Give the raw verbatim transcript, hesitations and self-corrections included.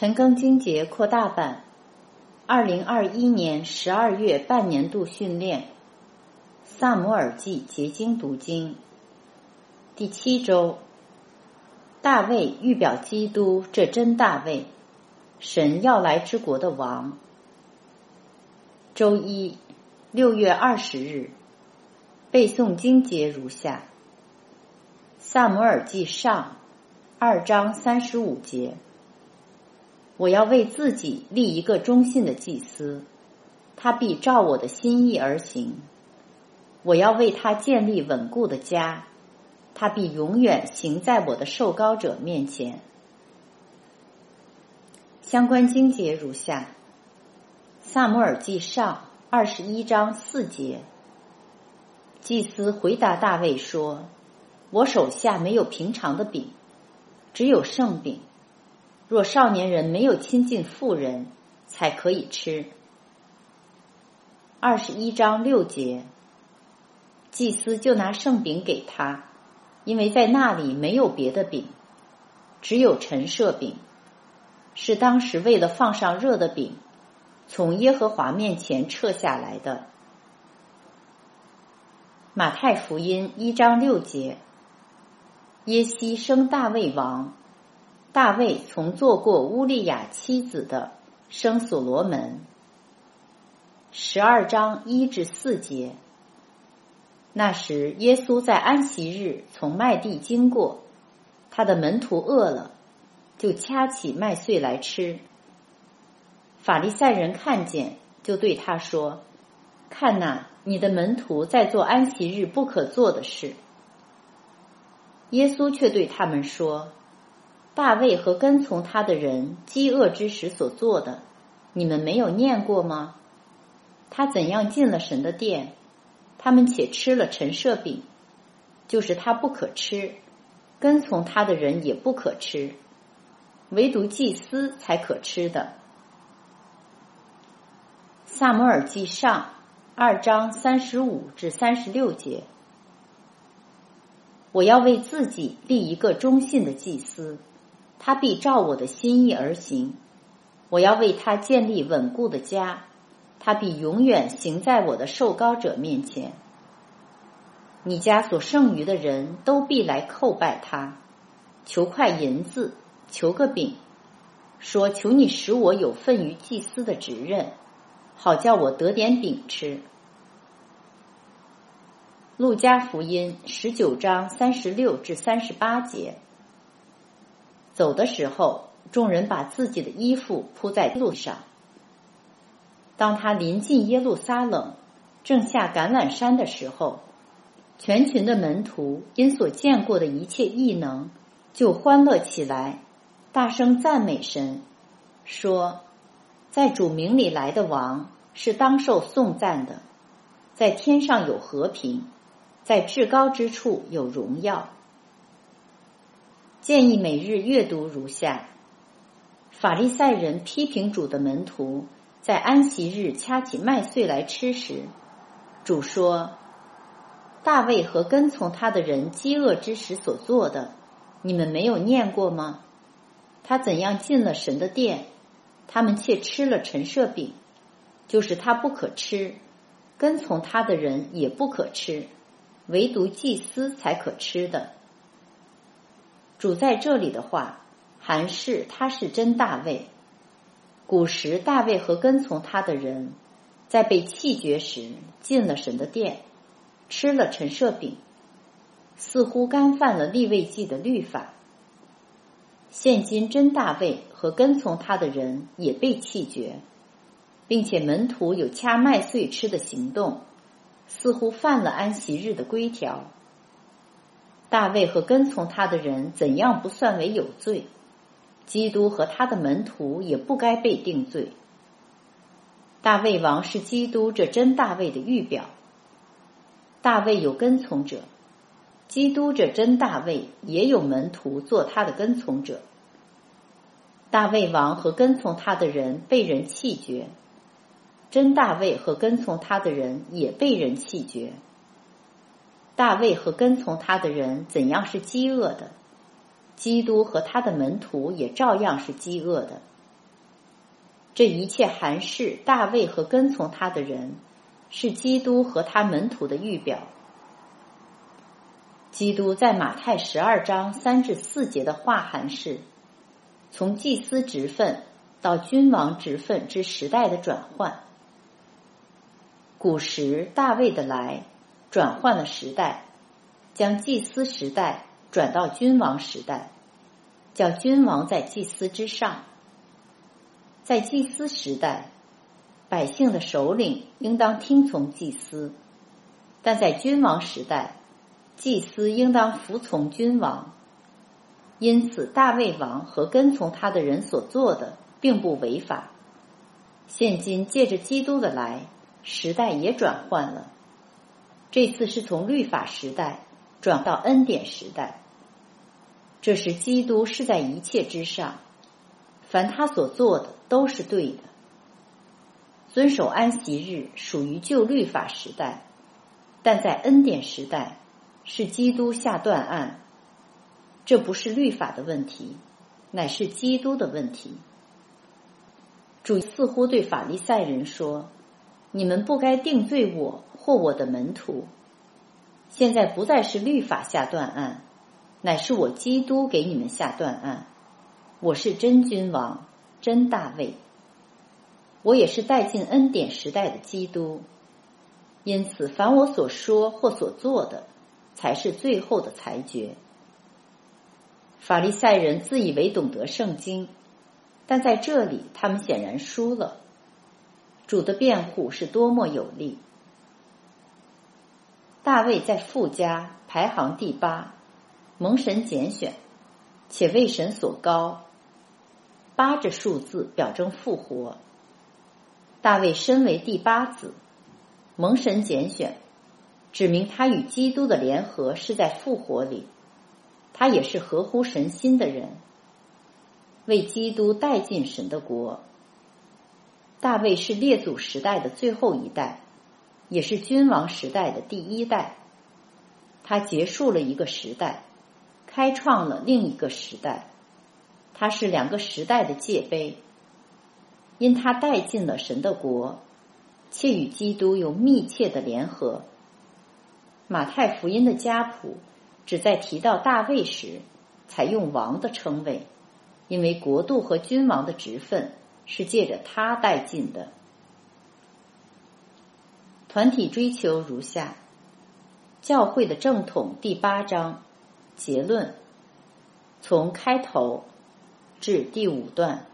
陈庚经节扩大版，二零二一年十二月半年度训练，萨姆尔记结经读经，第七周，大卫预表基督这真大卫，神要来之国的王。周一，六月二十日，背诵经节如下：萨姆尔记上二章三十五节。我要为自己立一个忠信的祭司，他必照我的心意而行。我要为他建立稳固的家，他必永远行在我的受膏者面前。相关经节如下：撒母耳记上二十一章四节。祭司回答大卫说：我手下没有平常的饼，只有圣饼。若少年人没有亲近妇人，才可以吃。二十一章六节，祭司就拿圣饼给他，因为在那里没有别的饼，只有陈设饼，是当时为了放上热的饼，从耶和华面前撤下来的。马太福音一章六节，耶西生大卫王，大卫从做过乌利亚妻子的生所罗门。十二章一至四节，那时耶稣在安息日从麦地经过，他的门徒饿了，就掐起麦穗来吃。法利赛人看见，就对他说：看哪，你的门徒在做安息日不可做的事。耶稣却对他们说：大卫和跟从他的人饥饿之时所做的，你们没有念过吗？他怎样进了神的殿，他们且吃了陈设饼，就是他不可吃，跟从他的人也不可吃，唯独祭司才可吃的。撒母耳记上二章三十五至三十六节。我要为自己立一个忠信的祭司，他必照我的心意而行。我要为他建立稳固的家，他必永远行在我的受膏者面前。你家所剩余的人都必来叩拜他，求块银子，求个饼，说求你使我有份于祭司的职任，好叫我得点饼吃。路加福音十九章三十六至三十八节。走的时候，众人把自己的衣服铺在路上。当他临近耶路撒冷，正下橄榄山的时候，全群的门徒因所见过的一切异能，就欢乐起来，大声赞美神，说：在主名里来的王是当受颂赞的，在天上有和平，在至高之处有荣耀。建议每日阅读如下：法利赛人批评主的门徒在安息日掐起麦穗来吃时，主说：大卫和跟从他的人饥饿之时所做的，你们没有念过吗？他怎样进了神的殿，他们却吃了陈设饼，就是他不可吃，跟从他的人也不可吃，唯独祭司才可吃的。主在这里的话，含示他是真大卫。古时大卫和跟从他的人，在被弃绝时进了神的殿，吃了陈设饼，似乎干犯了利未记的律法。现今真大卫和跟从他的人也被弃绝，并且门徒有掐麦穗吃的行动，似乎犯了安息日的规条。大卫和跟从他的人怎样不算为有罪，基督和他的门徒也不该被定罪。大卫王是基督这真大卫的预表。大卫有跟从者，基督这真大卫也有门徒做他的跟从者。大卫王和跟从他的人被人弃绝，真大卫和跟从他的人也被人弃绝。大卫和跟从他的人怎样是饥饿的，基督和他的门徒也照样是饥饿的。 这一切含示大卫和跟从他的人，是基督和他门徒的预表。基督在马太十二章三至四节的话含是从祭司职分到君王职分之时代的转换。古时大卫的来转换了时代，将祭司时代转到君王时代，叫君王在祭司之上。在祭司时代，百姓的首领应当听从祭司，但在君王时代，祭司应当服从君王。因此大卫王和跟从他的人所做的并不违法。现今借着基督的来，时代也转换了，这次是从律法时代转到恩典时代。这时基督是在一切之上，凡他所做的都是对的。遵守安息日属于旧律法时代，但在恩典时代是基督下断案。这不是律法的问题，乃是基督的问题。主似乎对法利赛人说，你们不该定罪我或我的门徒。现在不再是律法下断案，乃是我基督给你们下断案。我是真君王，真大卫。我也是带进恩典时代的基督。因此凡我所说或所做的，才是最后的裁决。法利赛人自以为懂得圣经，但在这里他们显然输了。主的辩护是多么有力！大卫在父家排行第八，蒙神拣选，且为神所高。八这数字表征复活。大卫身为第八子，蒙神拣选，指明他与基督的联合是在复活里。他也是合乎神心的人，为基督带进神的国。大卫是列祖时代的最后一代，也是君王时代的第一代。他结束了一个时代，开创了另一个时代。他是两个时代的界碑，因他带进了神的国，且与基督有密切的联合。马太福音的家谱只在提到大卫时才用王的称谓，因为国度和君王的职分是借着他带进的。团体追求如下：教会的正统第八章结论，从开头至第五段。